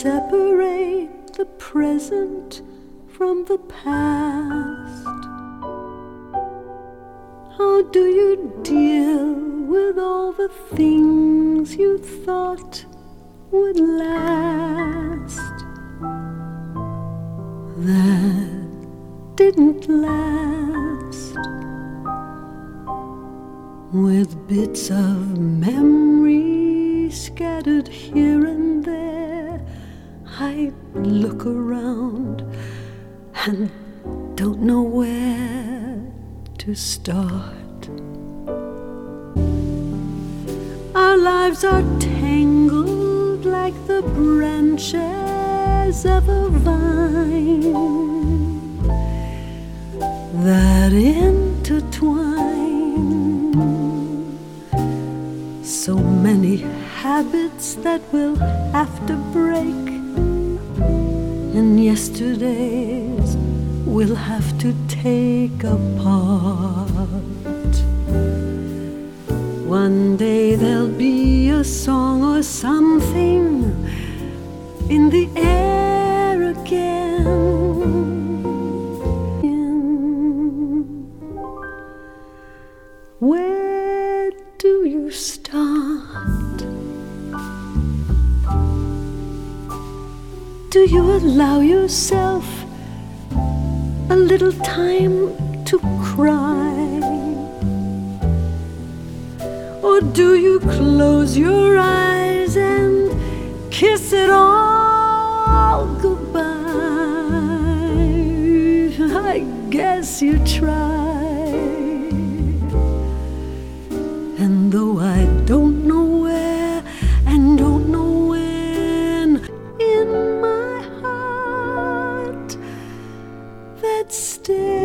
separate the present from the past? How do you deal with all the things you thought would last that didn't last? With bits of memory scattered here and there, I look around and don't know where to start. Our lives are tangled like the branches of a vine that intertwine. So many habits that we'll have to break, and yesterdays we'll have to take apart. One day there'll be a song or something in the air again. Where do you start? Do you allow yourself a little time to cry? Or do you close your eyes and kiss it all goodbye? I guess you try. And though I don't know where and don't know when, in my heart that's still